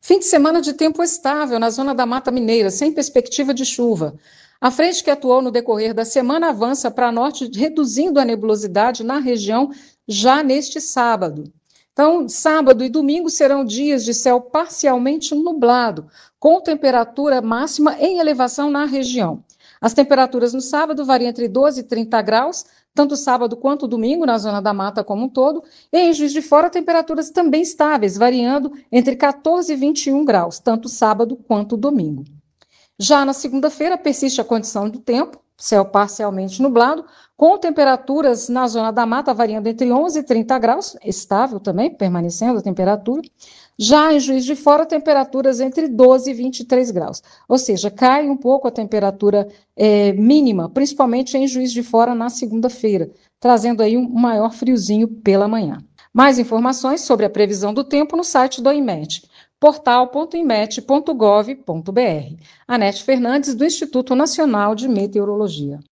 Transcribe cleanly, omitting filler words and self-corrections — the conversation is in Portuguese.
Fim de semana de tempo estável na zona da Mata Mineira, sem perspectiva de chuva. A frente que atuou no decorrer da semana avança para norte, reduzindo a nebulosidade na região já neste sábado. Então, sábado e domingo serão dias de céu parcialmente nublado, com temperatura máxima em elevação na região. As temperaturas no sábado variam entre 12 e 30 graus, tanto sábado quanto domingo, na zona da mata como um todo, e em Juiz de Fora, temperaturas também estáveis, variando entre 14 e 21 graus, tanto sábado quanto domingo. Já na segunda-feira, persiste a condição do tempo, céu parcialmente nublado, com temperaturas na zona da mata variando entre 11 e 30 graus, estável também, permanecendo a temperatura. Já em Juiz de Fora, temperaturas entre 12 e 23 graus. Ou seja, cai um pouco a temperatura mínima, principalmente em Juiz de Fora na segunda-feira, trazendo aí um maior friozinho pela manhã. Mais informações sobre a previsão do tempo no site do IMET, portal.imet.gov.br. Anete Fernandes, do Instituto Nacional de Meteorologia.